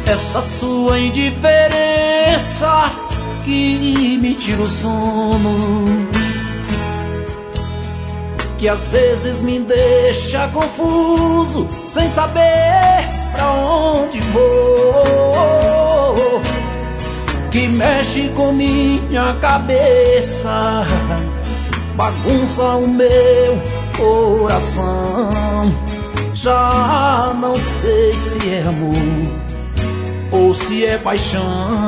Essa sua indiferença que me tira o sono, que às vezes me deixa confuso, sem saber pra onde vou, que mexe com minha cabeça, bagunça o meu coração. Já não sei se é amor ou se é paixão.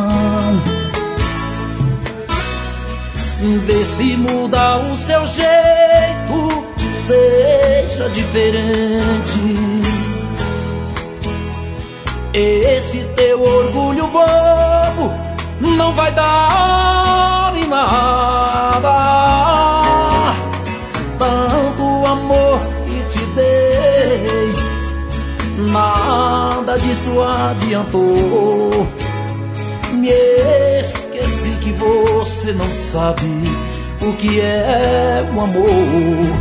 Vê se muda o seu jeito, seja diferente. Esse teu orgulho bobo não vai dar em nada. Tanto amor que te dei, nada disso adiantou. Me esqueci que você não sabe o que é o amor.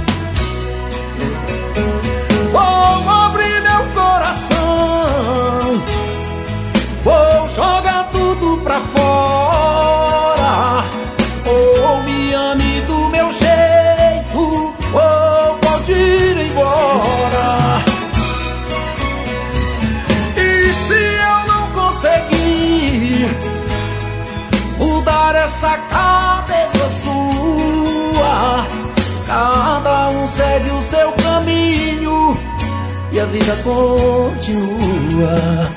Vou abrir meu coração, vou jogar tudo pra fora. Ou me ame do meu jeito, ou pode ir embora. E se eu não conseguir mudar essa cabeça sua, cada um segue o seu caminho e a vida continua.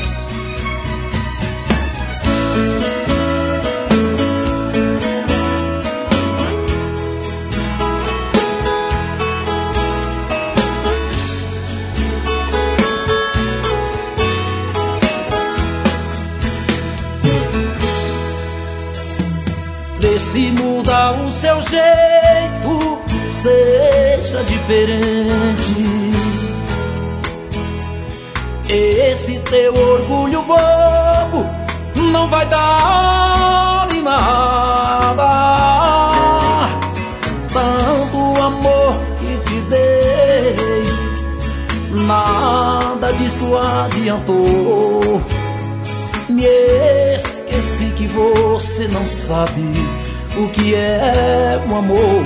Vê se muda o seu jeito, seja diferente. Esse teu orgulho bobo não vai dar em nada. Tanto amor que te dei, nada disso adiantou. Me esqueci que você não sabe o que é o amor.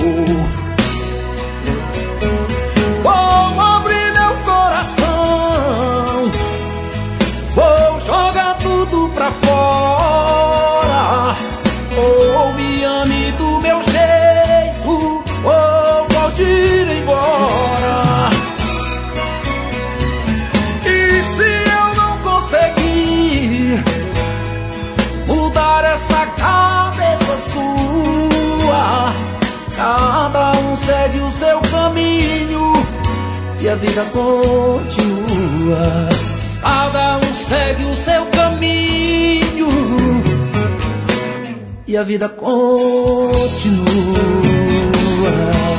Vou abrir meu coração, vou jogar tudo pra fora. Ou me ame do meu jeito, ou pode ir embora. E se eu não conseguir mudar essa cabeça sua, cada um segue o seu caminho e a vida continua. Cada um segue o seu caminho e a vida continua.